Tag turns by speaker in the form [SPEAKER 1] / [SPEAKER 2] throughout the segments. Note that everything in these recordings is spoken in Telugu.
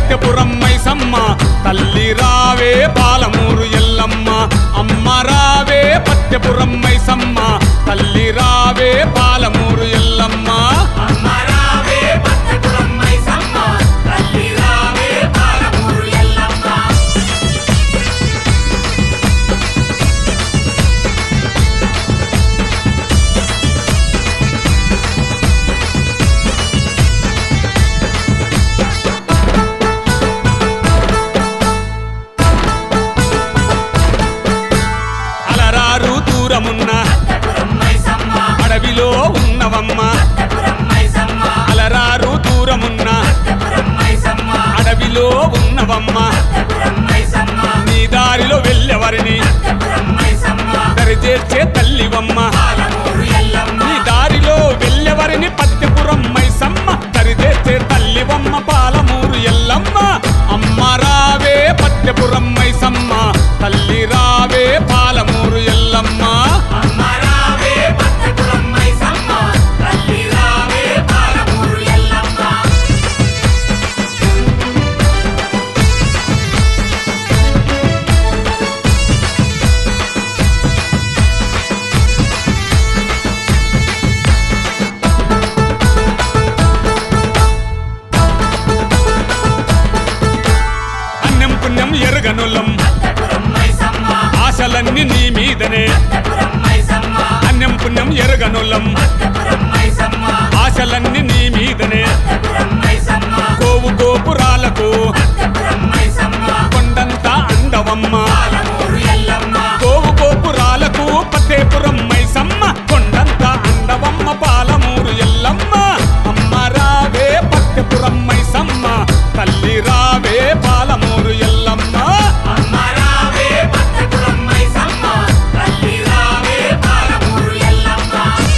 [SPEAKER 1] పత్యపురం మైసమ్మ తల్లి రావే పాలమూరు ఎల్లమ్మ అమ్మ రావే పత్యపురం మైసమ్మ తల్లి రావే పాలమూరు ఎల్లమ్మ
[SPEAKER 2] అమ్మ రావే పత్యపురం మైసమ్మ తల్లి రావే పాలమూరు ఎల్లమ్మ
[SPEAKER 1] అలరారు దూరమున్న
[SPEAKER 2] పత్యపురం మైసమ్మ
[SPEAKER 1] అడవిలో ఉన్నవమ్మ
[SPEAKER 2] పత్యపురం మైసమ్మ
[SPEAKER 1] అలరారు దూరమున్న
[SPEAKER 2] పత్యపురం మైసమ్మ
[SPEAKER 1] అడవిలో ఉన్నవమ్మ
[SPEAKER 2] పత్యపురం మైసమ్మ
[SPEAKER 1] నీ దారిలో వెళ్ళెవరిని
[SPEAKER 2] పత్యపురం మైసమ్మ
[SPEAKER 1] దరిచేర్చే తల్లివమ్మ
[SPEAKER 2] పాలమూరు ఎల్లమ్మ
[SPEAKER 1] నీ దారిలో వెళ్ళెవరిని పత్యపురం మైసమ్మ దరిచేర్చే తల్లివమ్మ పాలమూరు ఎల్లమ్మ అమ్మ రావే పత్యపురం మైసమ్మ తల్లి రావే పాలమూరు ఎల్లమ్మ
[SPEAKER 2] అమ్మ రావే పత్యపురం మైసమ్మ తల్లి రావే పాలమూరు ఎల్లమ్మ
[SPEAKER 1] అన్నం పుణ్యం ఎరగనులం
[SPEAKER 2] పత్యపురం మైసమ్మ
[SPEAKER 1] ఆశలన్నీ నీ మీదనే
[SPEAKER 2] పత్యపురం మైసమ్మ
[SPEAKER 1] అన్నం పుణ్యం ఎరగనులం
[SPEAKER 2] పత్యపురం మైసమ్మ
[SPEAKER 1] ఆశలన్నీ నీ మీదనే
[SPEAKER 2] పత్యపురం మైసమ్మ
[SPEAKER 1] కోవు గోపురాలకు
[SPEAKER 2] పత్యపురం మైసమ్మ
[SPEAKER 1] కొండంత అందవమ్మ
[SPEAKER 2] పాలమూరు ఎల్లమ్మ
[SPEAKER 1] కోవు గోపురాలకు పత్యపురం మైసమ్మ కొండంత అందవమ్మ పాలమూరు ఎల్లమ్మ అమ్మ రావే పత్యపురం మైసమ్మ తల్లి రావే పాలమూరు ఎల్లమ్మ
[SPEAKER 2] అమ్మ రావే పత్యపురం మైసమ్మ తల్లి రావే పాలమూరు ఎల్లమ్మ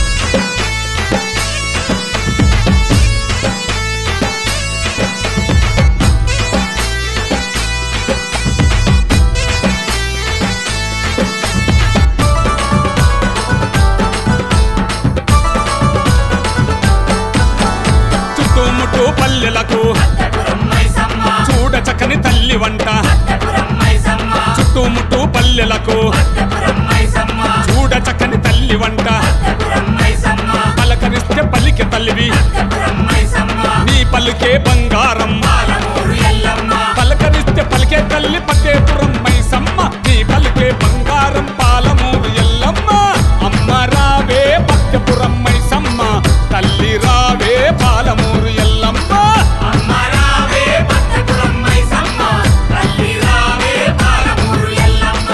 [SPEAKER 1] చుట్టుముట్టు పల్లెలకు
[SPEAKER 2] పత్యపురం మైసమ్మ
[SPEAKER 1] చూడ చక్కని తల్లి వంట
[SPEAKER 2] పత్యపురం మైసమ్మ
[SPEAKER 1] చుట్టుముట్టు పల్లెలకు
[SPEAKER 2] పత్యపురం మైసమ్మ
[SPEAKER 1] చూడ చక్కని తల్లి వంట
[SPEAKER 2] పత్యపురం మైసమ్మ
[SPEAKER 1] పలకరిస్తే పలికే తల్లివి
[SPEAKER 2] పత్యపురం మైసమ్మ
[SPEAKER 1] నీ పలుకే బంగారం
[SPEAKER 2] పాలమూరు ఎల్లమ్మ
[SPEAKER 1] పలకరిస్తే పలికే తల్లి పత్యపురం మైసమ్మ నీ పలికే బంగారం పాలమూరు ఎల్లమ్మ అమ్మ రావే పత్యపురం మైసమ్మ తల్లి రావే పాలమూరు ఎల్లమ్మ
[SPEAKER 2] అమ్మ రావే పత్యపురం మైసమ్మ తల్లి రావే పాలమూరు ఎల్లమ్మ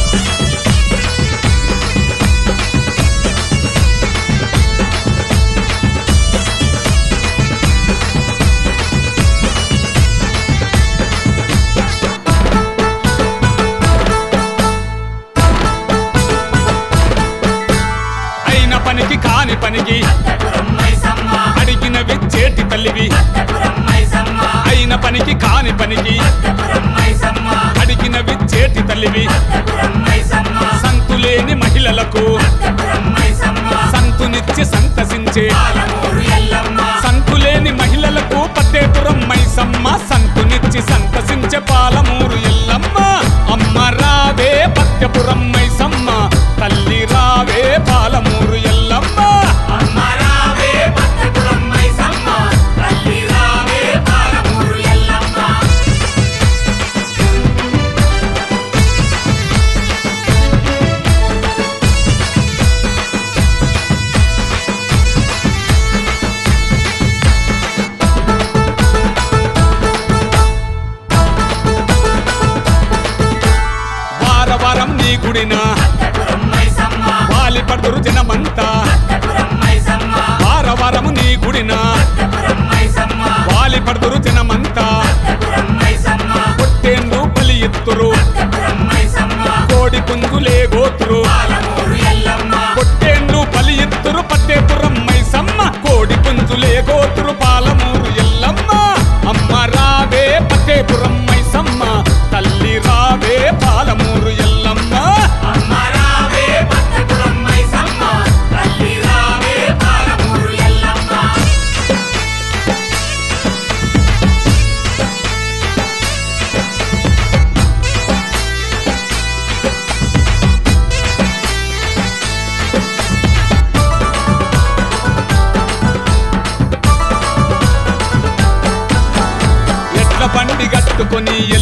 [SPEAKER 1] అయిన పనికి కాని పనికి
[SPEAKER 2] పత్యపురం మైసమ్మ
[SPEAKER 1] అడిగినవి చేటి తల్లివి
[SPEAKER 2] పత్యపురం మైసమ్మ
[SPEAKER 1] అయిన పనికి కాని పనికి
[SPEAKER 2] పత్యపురం మైసమ్మ
[SPEAKER 1] అడిగినవి చేటి తల్లివి
[SPEAKER 2] పత్యపురం మైసమ్మ
[SPEAKER 1] సంతులేని మహిళలకు
[SPEAKER 2] పత్యపురం మైసమ్మ
[SPEAKER 1] సంతునిచ్చి సంతసించే
[SPEAKER 2] పాలమూరు ఎల్లమ్మ
[SPEAKER 1] సంతులేని మహిళలకు పత్యపురం మైసమ్మ సంతునిచ్చి సంతసించే పాలమూరు ఎల్లమ్మ అమ్మ రావే పత్యపురం మైసమ్మ తల్లి రావే పాలమూరు ఎల్లమ్మ
[SPEAKER 2] అమ్మ రావే పత్యపురం మైసమ్మ తల్లి రావే పాలమూరు ఎల్లమ్మ
[SPEAKER 1] తీసుకొని